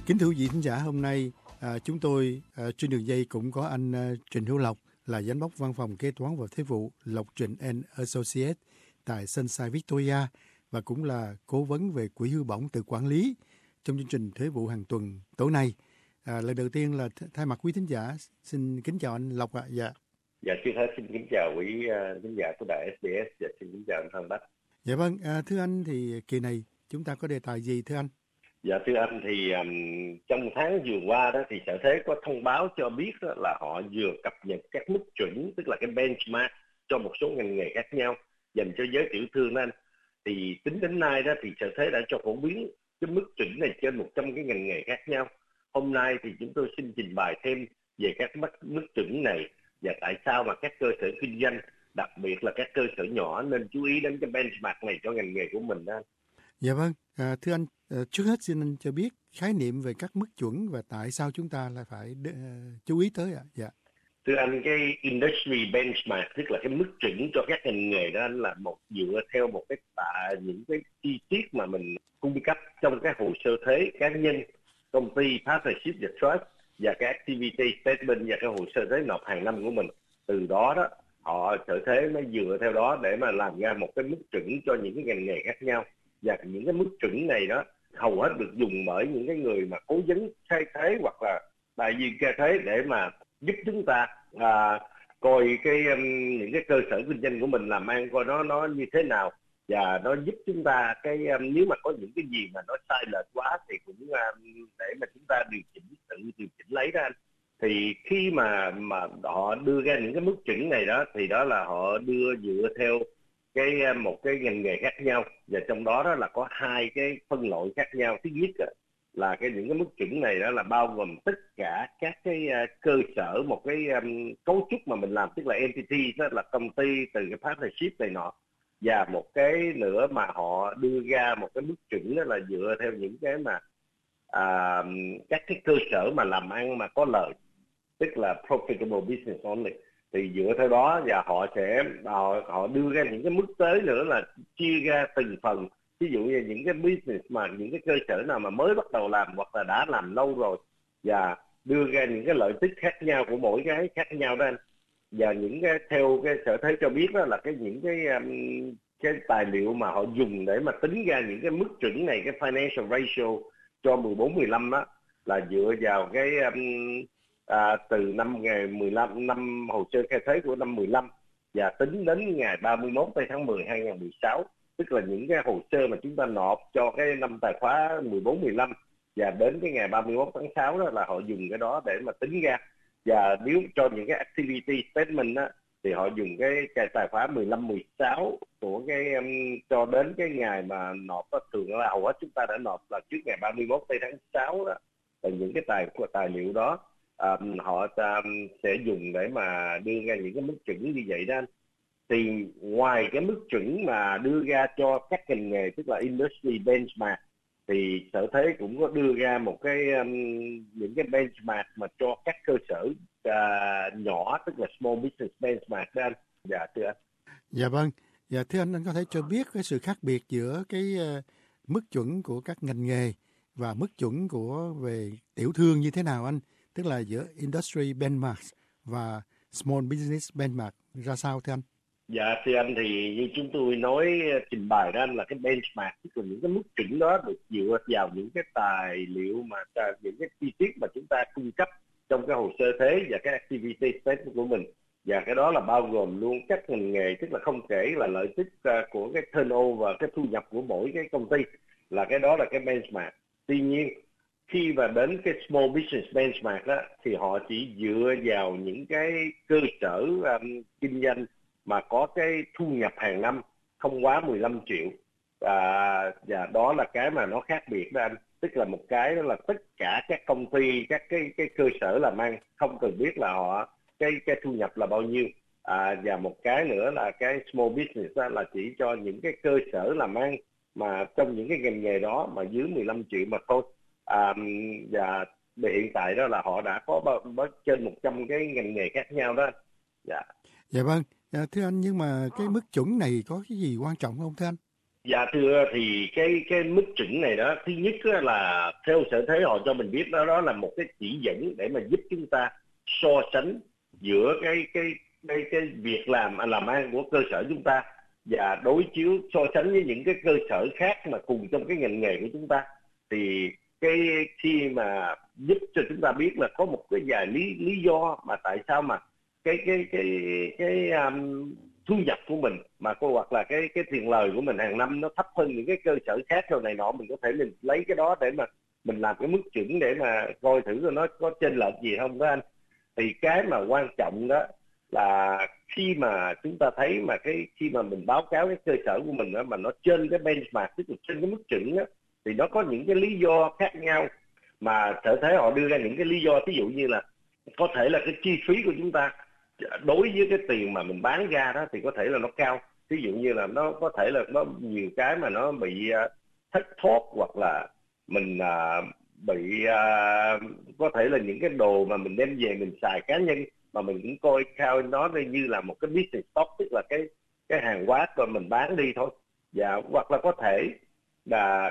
Kính thưa quý vị thính giả, hôm nay chúng tôi trên đường dây cũng có anh Trịnh Hữu Lộc, là giám đốc văn phòng kế toán và thuế vụ Lộc Trịnh and Associates tại Sunshine Victoria, và cũng là cố vấn về quỹ hưu bổng tự quản lý trong chương trình thuế vụ hàng tuần tối nay. Lần đầu tiên là thay mặt quý thính giả xin kính chào anh Lộc ạ. Dạ, trước hết xin kính chào quý thính giả của đài SBS và xin kính chào anh Phan Bách. Dạ vâng, thưa anh thì kỳ này chúng ta có đề tài gì thưa anh? Dạ thưa anh, thì trong tháng vừa qua đó thì Sở Thuế có thông báo cho biết đó là họ vừa cập nhật các mức chuẩn, tức là cái benchmark cho một số ngành nghề khác nhau dành cho giới tiểu thương đó anh. Thì tính đến nay đó thì Sở Thuế đã cho phổ biến cái mức chuẩn này trên 100 cái ngành nghề khác nhau. Hôm nay thì chúng tôi xin trình bày thêm về các mức chuẩn này và tại sao mà các cơ sở kinh doanh, đặc biệt là các cơ sở nhỏ nên chú ý đến cái benchmark này cho ngành nghề của mình đó. Dạ vâng, thưa anh, trước hết xin anh cho biết khái niệm về các mức chuẩn và tại sao chúng ta lại phải chú ý tới ạ? Dạ. Thưa anh, cái industry benchmark tức là cái mức chuẩn cho các ngành nghề đó anh, là dựa theo một những cái chi tiết mà mình cung cấp trong các hồ sơ thuế cá nhân, công ty, partnership và trust, và cái activity statement và cái hồ sơ thuế nộp hàng năm của mình. Từ đó họ Sở Thuế mới dựa theo đó để mà làm ra một cái mức chuẩn cho những cái ngành nghề khác nhau. Và những cái mức chuẩn này đó hầu hết được dùng bởi những cái người mà cố vấn khai thuế hoặc là đại diện khai thuế để mà giúp chúng ta coi những cái cơ sở kinh doanh của mình làm ăn coi nó như thế nào, và nó giúp chúng ta nếu mà có những cái gì mà nó sai lệch quá thì cũng để mà chúng ta tự điều chỉnh lấy đó anh. Thì khi mà họ đưa ra những cái mức chuẩn này đó thì đó là họ đưa dựa theo một cái ngành nghề khác nhau, và trong đó là có hai cái phân loại khác nhau. Thứ nhất là những cái mức chuẩn này đó là bao gồm tất cả các cái cơ sở, một cái cấu trúc mà mình làm, tức là entity, đó là công ty, từ cái partnership này nọ. Và một cái nữa mà họ đưa ra một cái mức chuẩn đó là dựa theo những cái mà các cái cơ sở mà làm ăn mà có lợi, tức là profitable business only. Thì dựa theo đó và họ đưa ra những cái mức tới nữa là chia ra từng phần. Ví dụ như những cái business mà những cái cơ sở nào mà mới bắt đầu làm hoặc là đã làm lâu rồi, và đưa ra những cái lợi tức khác nhau của mỗi cái khác nhau đó anh. Và những cái theo cái Sở Thuế cho biết đó là những cái tài liệu mà họ dùng để mà tính ra những cái mức chuẩn này, cái financial ratio cho 14-15 đó, là dựa vào từ năm ngày 15 năm hồ sơ khai thuế của năm 15 và tính đến ngày 31 tháng 10 2016, tức là những cái hồ sơ mà chúng ta nộp cho cái năm tài khóa 14-15, và đến cái ngày 31 tháng 6 đó là họ dùng cái đó để mà tính ra. Và nếu cho những cái activity statement đó thì họ dùng cái tài khóa 15-16 của cho đến cái ngày mà nộp đó, thường là hầu hết chúng ta đã nộp là trước ngày 31 tháng 6 đó. Và những cái tài liệu đó họ sẽ dùng để mà đưa ra những cái mức chuẩn như vậy đó anh. Thì ngoài cái mức chuẩn mà đưa ra cho các ngành nghề, tức là industry benchmark, thì Sở Thuế cũng có đưa ra một những cái benchmark mà cho các cơ sở nhỏ, tức là small business benchmark đó anh. Dạ thưa anh. Dạ vâng. Dạ thưa anh có thể cho biết cái sự khác biệt giữa cái mức chuẩn của các ngành nghề và mức chuẩn về tiểu thương như thế nào anh? Tức là giữa industry benchmark và small business benchmark ra sao thưa anh? Dạ thưa anh, thì như chúng tôi trình bày ra là cái benchmark, tức là những cái mức chuẩn đó được dựa vào những cái tài liệu mà những cái chi tiết mà chúng ta cung cấp trong cái hồ sơ thuế và cái activity statement của mình. Và cái đó là bao gồm luôn các ngành nghề, tức là không kể là lợi tức của cái turnover, cái thu nhập của mỗi cái công ty, là cái đó là cái benchmark. Tuy nhiên khi mà đến cái small business benchmark đó thì họ chỉ dựa vào những cái cơ sở kinh doanh mà có cái thu nhập hàng năm không quá 15 triệu. Và đó là cái mà nó khác biệt đó anh. Tức là một cái đó là tất cả các công ty, các cái cơ sở làm ăn không cần biết là họ cái thu nhập là bao nhiêu. Và một cái nữa là cái small business đó là chỉ cho những cái cơ sở làm ăn mà trong những cái ngành nghề đó mà dưới 15 triệu mà thôi. Và hiện tại đó là họ đã có trên 100 cái ngành nghề khác nhau đó. Dạ vâng. Thưa anh, nhưng mà cái mức chuẩn này có cái gì quan trọng không thưa anh? Dạ thưa, thì cái mức chuẩn này đó, thứ nhất á là theo Sở Thuế họ cho mình biết đó là một cái chỉ dẫn để mà giúp chúng ta so sánh giữa cái việc làm ăn của cơ sở chúng ta, và đối chiếu so sánh với những cái cơ sở khác mà cùng trong cái ngành nghề của chúng ta. Thì cái khi mà giúp cho chúng ta biết là có một cái vài lý do mà tại sao mà cái thu nhập của mình mà cô, hoặc là cái tiền lời của mình hàng năm nó thấp hơn những cái cơ sở khác rồi này nọ, mình có thể mình lấy cái đó để mà mình làm cái mức chuẩn để mà coi thử rồi nó có chênh lệch gì không đó anh. Thì cái mà quan trọng đó là khi mà chúng ta thấy mà khi mà mình báo cáo cái cơ sở của mình đó, mà nó trên cái benchmark, tức là trên cái mức chuẩn đó, thì nó có những cái lý do khác nhau mà Sở Thuế họ đưa ra những cái lý do. Ví dụ như là có thể là cái chi phí của chúng ta đối với cái tiền mà mình bán ra đó thì có thể là nó cao. Ví dụ như là nó có thể là nó nhiều cái mà nó bị thất thoát, hoặc là mình bị có thể là những cái đồ mà mình đem về mình xài cá nhân mà mình cũng coi cao nó như là một cái business stock, tức là cái hàng hóa mà mình bán đi thôi. Và hoặc là có thể là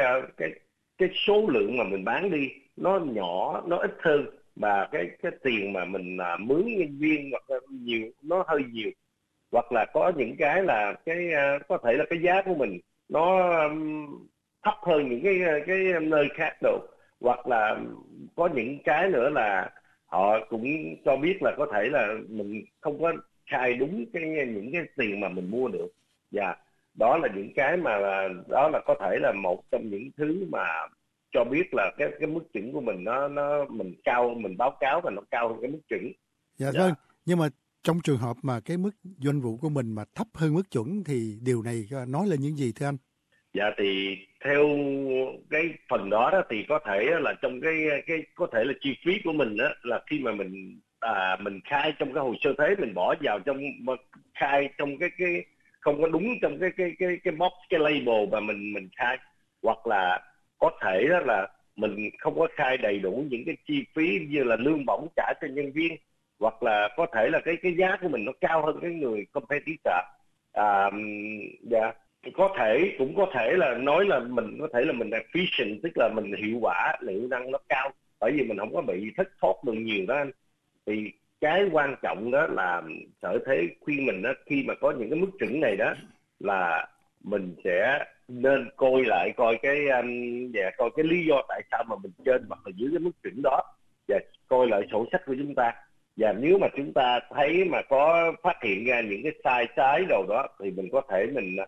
cái số lượng mà mình bán đi nó nhỏ, nó ít hơn, mà cái tiền mà mình mướn nhân viên hoặc là nhiều, nó hơi nhiều. Hoặc là có những cái là có thể là cái giá của mình nó thấp hơn những cái nơi khác đồ. Hoặc là có những cái nữa là họ cũng cho biết là có thể là mình không có khai đúng những cái tiền mà mình mua được. Và đó là những cái mà đó là có thể là một trong những thứ mà cho biết là cái mức chuẩn của mình mình cao, mình báo cáo và nó cao hơn cái mức chuẩn. Dạ vâng, nhưng mà trong trường hợp mà cái mức doanh vụ của mình mà thấp hơn mức chuẩn thì điều này nói lên những gì thưa anh? Dạ thì theo cái phần đó thì có thể là trong cái có thể là chi phí của mình đó, là khi mà mình khai trong cái hồ sơ thuế, mình bỏ vào trong khai trong cái không có đúng trong cái box, cái label mà mình khai. Hoặc là có thể đó là mình không có khai đầy đủ những cái chi phí như là lương bổng trả cho nhân viên. Hoặc là có thể là cái giá của mình nó cao hơn cái người competitor. Dạ, cũng có thể là nói là mình có thể là mình efficient, tức là mình hiệu quả, hiệu năng nó cao, bởi vì mình không có bị thất thoát được nhiều đó anh. Thì cái quan trọng đó là Sở Thuế khuyên mình đó, khi mà có những cái mức chuẩn này đó, là mình sẽ nên coi lại coi coi cái lý do tại sao mà mình trên hoặc là dưới cái mức chuẩn đó, và coi lại sổ sách của chúng ta. Và nếu mà chúng ta thấy mà có phát hiện ra những cái sai trái đâu đó, thì mình có thể mình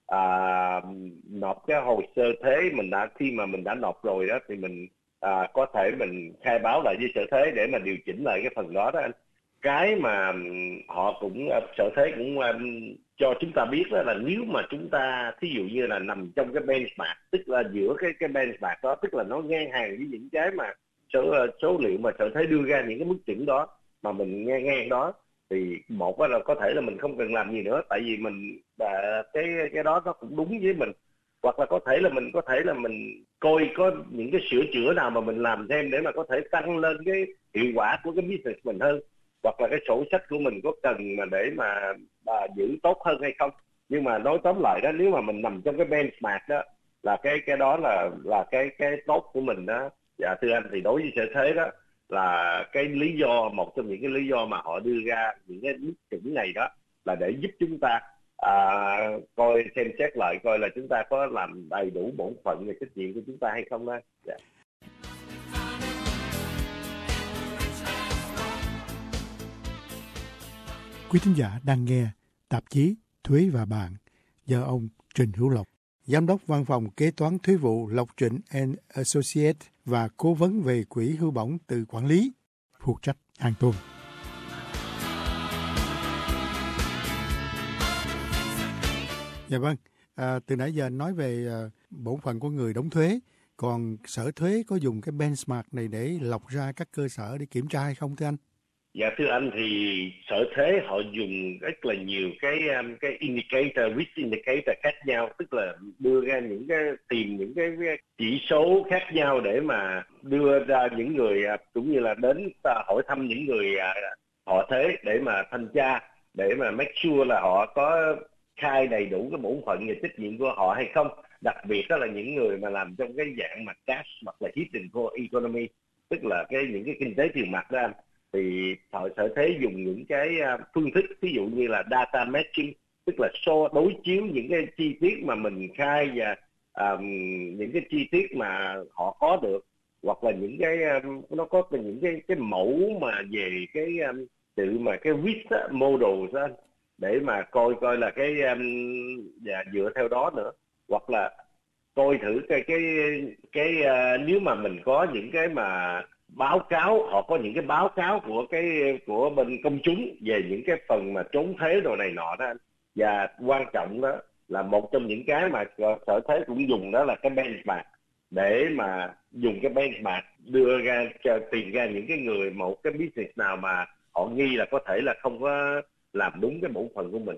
nộp cái hồ sơ thuế khi mà mình đã nộp rồi đó, thì mình có thể mình khai báo lại với Sở Thuế để mà điều chỉnh lại cái phần đó đó anh. Cái mà họ cũng Sở Thuế cũng cho chúng ta biết đó là nếu mà chúng ta thí dụ như là nằm trong cái benchmark, tức là giữa cái benchmark đó, tức là nó ngang hàng với những cái mà số liệu mà Sở Thuế đưa ra những cái mức chuẩn đó, mà mình ngang đó, thì một là có thể là mình không cần làm gì nữa, tại vì mình cái đó nó cũng đúng với mình. Hoặc là có thể là mình coi có những cái sửa chữa nào mà mình làm thêm để mà có thể tăng lên cái hiệu quả của cái business mình hơn. Hoặc là cái sổ sách của mình có cần mà để mà giữ tốt hơn hay không. Nhưng mà nói tóm lại đó, nếu mà mình nằm trong cái benchmark đó, là cái đó là cái tốt của mình đó. Dạ thưa anh, thì đối với Sở Thuế đó là cái lý do, một trong những cái lý do mà họ đưa ra những cái mức chuẩn này đó, là để giúp chúng ta coi, xem xét lại coi là chúng ta có làm đầy đủ bổn phận và trách nhiệm của chúng ta hay không đó. Dạ. Quý thính giả đang nghe tạp chí Thuế và Bạn do ông Trịnh Hữu Lộc, Giám đốc Văn phòng Kế toán Thuế vụ Lộc Trịnh & Associates và Cố vấn về Quỹ Hưu bổng từ Quản lý, phụ trách hàng tuần. Dạ vâng, từ nãy giờ nói về bổn phận của người đóng thuế, còn Sở Thuế có dùng cái benchmark này để lọc ra các cơ sở để kiểm tra hay không thưa anh? Dạ thưa anh, thì Sở Thuế họ dùng rất là nhiều cái indicator, risk indicator khác nhau, tức là đưa ra tìm những cái chỉ số khác nhau để mà đưa ra những người cũng như là đến hỏi thăm những người họ thuế để mà thanh tra, để mà make sure là họ có khai đầy đủ cái bổn phận và trách nhiệm của họ hay không. Đặc biệt đó là những người mà làm trong cái dạng mà cash hoặc là hidden economy, tức là những cái kinh tế tiền mặt đó anh, thì họ sở thế dùng những cái phương thức ví dụ như là data matching, tức là đối chiếu những cái chi tiết mà mình khai và những cái chi tiết mà họ có được, hoặc là những cái nó có những cái mẫu mà về cái sự mà cái risk model đó, để mà coi coi là và dựa theo đó nữa, hoặc là coi thử nếu mà mình có những cái mà báo cáo, họ có những cái báo cáo của bên công chúng về những cái phần mà trốn thuế đồ này nọ đó. Và quan trọng đó là một trong những cái mà sở thuế cũng dùng đó là cái benchmark, để mà dùng cái benchmark đưa ra tìm ra những cái người, một cái business nào mà họ nghi là có thể là không có làm đúng cái bổn phận của mình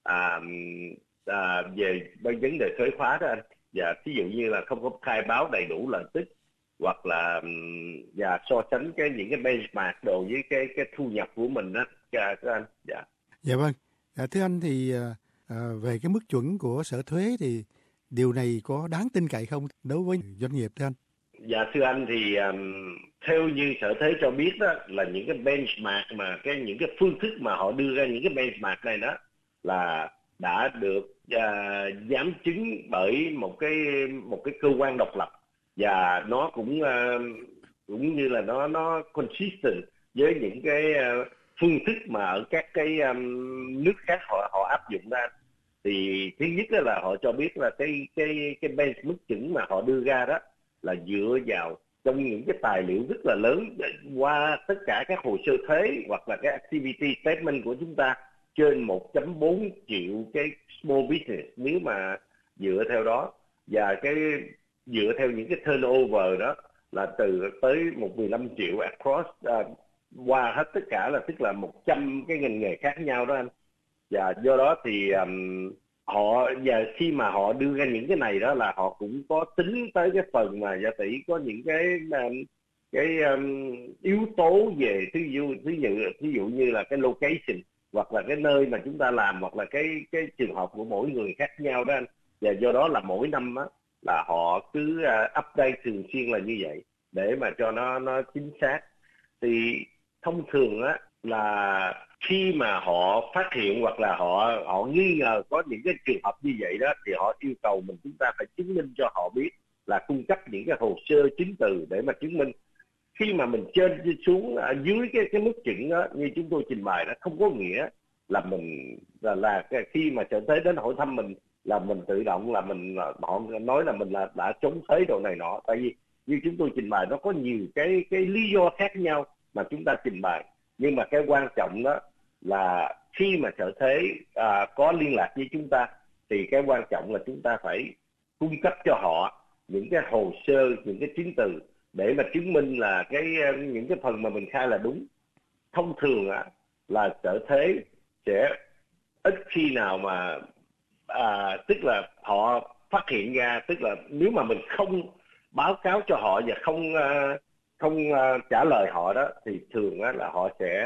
về vấn đề thuế khóa đó anh. Và ví dụ như là không có khai báo đầy đủ lợi tức, hoặc là và so sánh những cái benchmark đồ với cái thu nhập của mình đó anh. Dạ vâng. Thưa anh thì về cái mức chuẩn của sở thuế thì điều này có đáng tin cậy không đối với doanh nghiệp thưa anh? Dạ thưa anh, thì theo như sở thuế cho biết đó, là những cái benchmark mà những cái phương thức mà họ đưa ra những cái benchmark này đó là đã được giám chứng bởi một cái cơ quan độc lập, và nó cũng như là nó consistent với những cái phương thức mà ở các cái nước khác họ áp dụng ra. Thì thứ nhất là họ cho biết là cái benchmark mức chuẩn mà họ đưa ra đó là dựa vào trong những cái tài liệu rất là lớn qua tất cả các hồ sơ thuế hoặc là cái activity statement của chúng ta, trên 1.4 triệu cái small business nếu mà dựa theo đó, và dựa theo những cái turnover đó là từ tới 15 triệu across qua hết tất cả, là tức là 100 cái ngành nghề khác nhau đó anh. Và do đó thì và khi mà họ đưa ra những cái này đó là họ cũng có tính tới cái phần mà Gia Tỷ có những cái yếu tố về ví dụ như là cái location, hoặc là cái nơi mà chúng ta làm, hoặc là cái trường hợp của mỗi người khác nhau đó anh. Và do đó là mỗi năm á là họ cứ update thường xuyên là như vậy, để mà cho nó chính xác. Thì thông thường á là khi mà họ phát hiện hoặc là họ nghi ngờ có những cái trường hợp như vậy đó, thì họ yêu cầu chúng ta phải chứng minh cho họ biết, là cung cấp những cái hồ sơ chứng từ để mà chứng minh. Khi mà mình trên xuống dưới cái mức chuẩn đó, như chúng tôi trình bày đó, không có nghĩa là mình là khi mà sở thuế đến hỏi thăm mình là mình tự động là họ nói là mình là đã trốn thuế đồ này nọ. Tại vì như chúng tôi trình bày nó có nhiều cái lý do khác nhau mà chúng ta trình bày. Nhưng mà cái quan trọng đó là khi mà sở thuế có liên lạc với chúng ta, thì cái quan trọng là chúng ta phải cung cấp cho họ những cái hồ sơ, những cái chứng từ để mà chứng minh là những cái phần mà mình khai là đúng. Thông thường là sở thuế sẽ ít khi nào mà tức là họ phát hiện ra, tức là nếu mà mình không báo cáo cho họ và không trả lời họ đó, thì thường là họ sẽ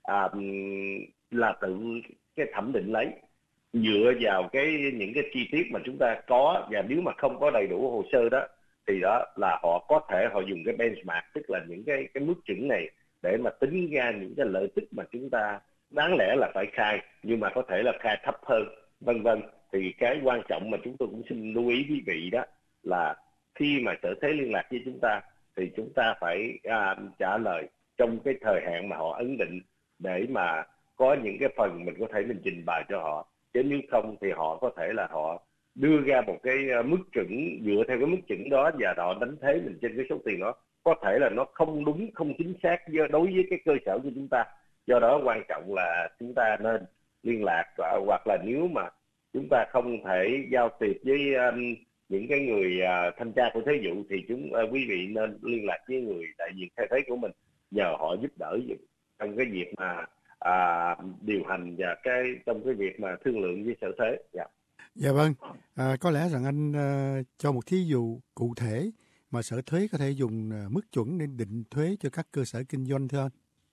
là tự cái thẩm định lấy, dựa vào những cái chi tiết mà chúng ta có. Và nếu mà không có đầy đủ hồ sơ đó, thì đó là họ có thể họ dùng cái benchmark, tức là những cái mức chuẩn này, để mà tính ra những cái lợi tức mà chúng ta đáng lẽ là phải khai, nhưng mà có thể là khai thấp hơn, vân vân. Thì cái quan trọng mà chúng tôi cũng xin lưu ý quý vị đó là khi mà sở thuế liên lạc với chúng ta, thì chúng ta phải trả lời trong cái thời hạn mà họ ấn định, để mà có những cái phần mình có thể mình trình bày cho họ. Chứ nếu không thì họ có thể là họ đưa ra một cái mức chuẩn, dựa theo cái mức chuẩn đó, và họ đánh thuế mình trên cái số tiền đó, có thể là nó không đúng, không chính xác đối với cái cơ sở của chúng ta. Do đó quan trọng là chúng ta nên liên lạc, hoặc là nếu mà chúng ta không thể giao tiếp với những cái người thanh tra của thuế vụ, thì quý vị nên liên lạc với người đại diện khai thuế của mình, nhờ họ giúp đỡ trong cái việc mà điều hành và trong cái việc mà thương lượng với sở thuế. Dạ vâng. Có lẽ rằng anh cho một thí dụ cụ thể mà sở thuế có thể dùng mức chuẩn để định thuế cho các cơ sở kinh doanh thưa anh.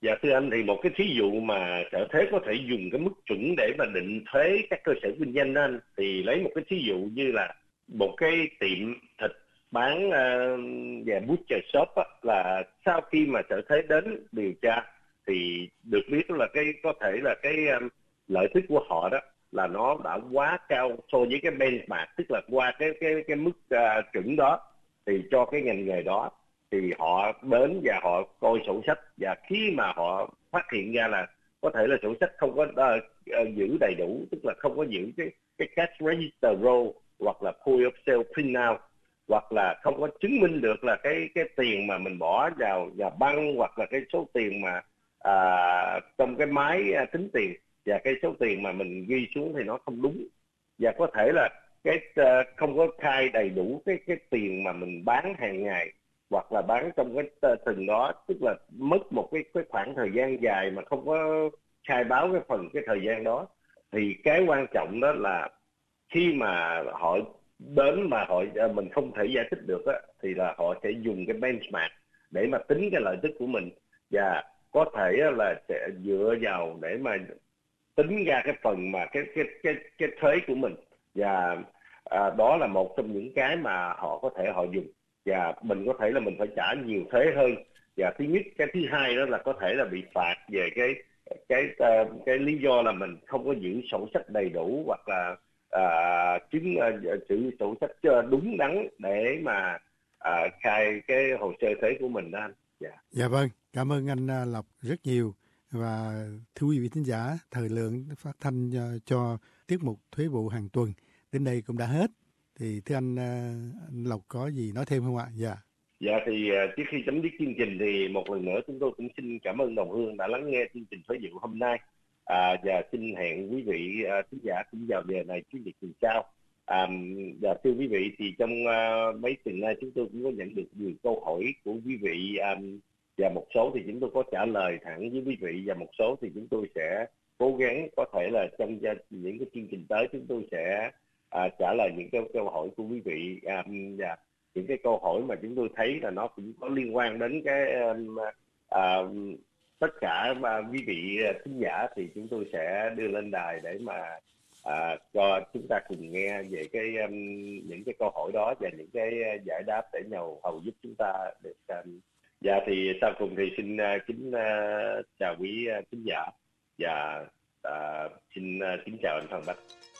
Dạ thưa anh, thì một cái thí dụ mà sở thuế có thể dùng cái mức chuẩn để mà định thuế các cơ sở kinh doanh đó anh, thì lấy một cái thí dụ như là một cái tiệm thịt bán về butcher shop á, là sau khi mà sở thuế đến điều tra thì được biết là cái có thể là cái lợi tức của họ đó là nó đã quá cao so với cái benchmark, tức là qua cái mức chuẩn đó, thì cho cái ngành nghề đó thì họ đến và họ coi sổ sách, và khi mà họ phát hiện ra là có thể là sổ sách không có giữ đầy đủ, tức là không có giữ cái cash register roll hoặc là point of sale printout, hoặc là không có chứng minh được là cái tiền mà mình bỏ vào nhà băng, hoặc là cái số tiền mà trong cái máy tính tiền, và cái số tiền mà mình ghi xuống thì nó không đúng, và có thể là cái không có khai đầy đủ cái tiền mà mình bán hàng ngày, hoặc là bán trong cái từng đó, tức là mất một cái khoảng thời gian dài mà không có khai báo cái thời gian đó. Thì cái quan trọng đó là khi mà họ đến mà mình không thể giải thích được á, thì là họ sẽ dùng cái benchmark để mà tính cái lợi tức của mình, và có thể là sẽ dựa vào để mà tính ra cái phần mà cái thuế của mình, và đó là một trong những cái mà họ có thể họ dùng, và mình có thể là mình phải trả nhiều thuế hơn. Và thứ nhất, cái thứ hai đó là có thể là bị phạt về cái lý do là mình không có giữ sổ sách đầy đủ, hoặc là giữ sổ sách đúng đắn để mà khai cái hồ sơ thuế của mình đó anh. Dạ. Dạ vâng, cảm ơn anh Lộc rất nhiều. Và thưa quý vị thính giả, thời lượng phát thanh cho tiết mục thuế vụ hàng tuần đến đây cũng đã hết. Thì thưa anh Lộc có gì nói thêm không ạ? Dạ. Dạ thì trước khi chấm dứt chương trình thì một lần nữa chúng tôi cũng xin cảm ơn Đồng Hương đã lắng nghe chương trình Thuế vụ hôm nay. Và xin hẹn quý vị khán giả cũng vào giờ này Chủ nhật tuần sau. Và thưa quý vị, thì trong mấy tuần nay chúng tôi cũng có nhận được nhiều câu hỏi của quý vị, và một số thì chúng tôi có trả lời thẳng với quý vị, và một số thì chúng tôi sẽ cố gắng có thể là trong những cái chương trình tới chúng tôi sẽ trả lời những câu hỏi của quý vị, và những cái câu hỏi mà chúng tôi thấy là nó cũng có liên quan đến cái tất cả quý vị khán giả, thì chúng tôi sẽ đưa lên đài để mà cho chúng ta cùng nghe về những cái câu hỏi đó và những cái giải đáp để nhằm hầu giúp chúng ta được. Dạ thì sau cùng thì xin kính chào quý khán giả, và xin kính chào anh Phan Bách.